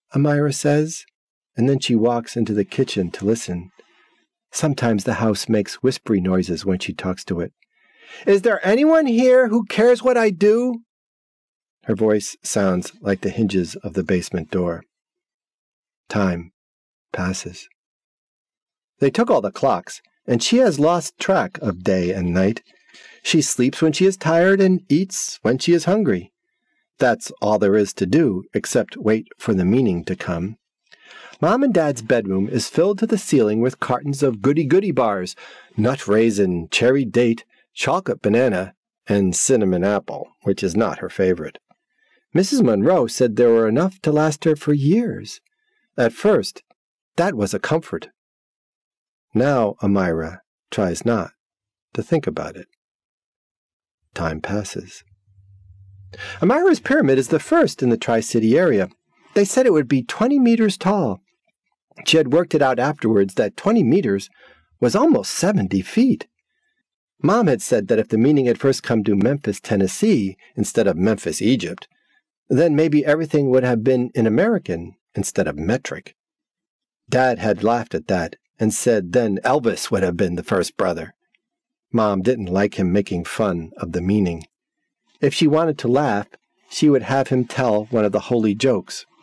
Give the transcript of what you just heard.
Amira says, and then she walks into the kitchen to listen. Sometimes the house makes whispery noises when she talks to it. Is there anyone here who cares what I do? Her voice sounds like the hinges of the basement door. Time passes. They took all the clocks, and she has lost track of day and night. She sleeps when she is tired and eats when she is hungry. That's all there is to do, except wait for the meaning to come. Mom and Dad's bedroom is filled to the ceiling with cartons of goody-goody bars, nut raisin, cherry date, chocolate banana, and cinnamon apple, which is not her favorite. Mrs. Monroe said there were enough to last her for years. At first, that was a comfort. Now Amira tries not to think about it. Time passes. Amira's pyramid is the first in the Tri-City area. They said it would be 20 meters tall. She had worked it out afterwards that 20 meters was almost 70 feet. Mom had said that if the meaning had first come to Memphis, Tennessee, instead of Memphis, Egypt, then maybe everything would have been in American instead of metric. Dad had laughed at that and said then Elvis would have been the first brother. Mom didn't like him making fun of the meaning. If she wanted to laugh, she would have him tell one of the holy jokes.